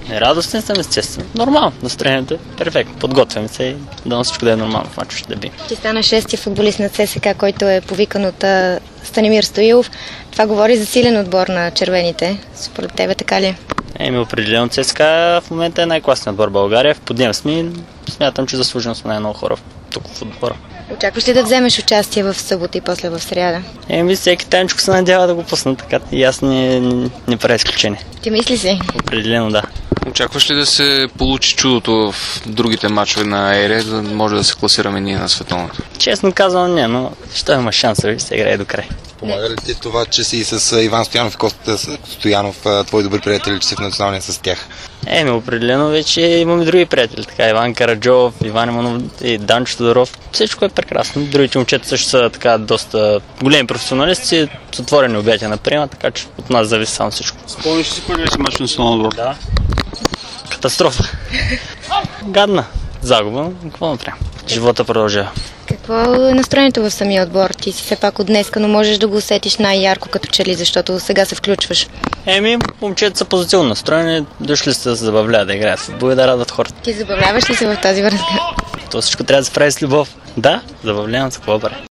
Радостен съм, естествено. Нормално. Настроението е перфектно. Подготвяме се и дано всичко да е нормално в мача ще да би. Ти стана шести футболист на ЦСКА, който е повикан от Станимир Стоилов. Това говори за силен отбор на червените. Според тебе така ли? Определено ЦСКА в момента е най-класният отбор в България. В подем сме, смятам, че заслужено сме най-много хора тук в отбора. Очакваш ли да вземеш участие в събота и после в сряда? Всеки тайничко се надява да го пусна, така и аз не правя изключение. Ти мисли си? Определено да. Очакваш ли да се получи чудото в другите мачове на ЕРЕ, за да може да се класираме ние на световното? Честно казвам не, но що има шанса, се играе до край. Помага ли ти това, че си с Иван Стоянов и Коста Стоянов, твои добри приятели, че си в националния с тях? Определено вече имаме други приятели, така Иван Караджов, Иван Иманов и Данчо Тодоров. Всичко е прекрасно. Другите момчета също са така доста големи професионалисти, с отворени обятия на приема, така че от нас зависи само всичко. Спомниш ли си първият си мач на националния отбор? Да. Катастрофа. Гадна загуба, но какво направим? Живота продължава. Какво е настроението в самия отбор? Ти си все пак от днеска, но можеш да го усетиш най-ярко като че ли, защото сега се включваш. Момчета са позитивно настроени, дошли са да се забавляват да играят в футбол и да радват хората. Ти забавляваш ли се в тази връзка? То всичко трябва да се прави с любов. Да, забавлявам се, какво бъде.